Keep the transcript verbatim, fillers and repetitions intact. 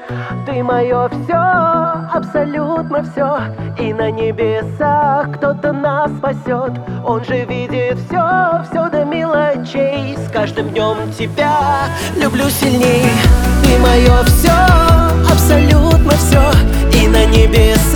Ты мое все, абсолютно все. И на небесах кто-то нас спасет. Он же видит все, все до мелочей. С каждым днем тебя люблю сильней. Ты мое все, абсолютно все. И на небесах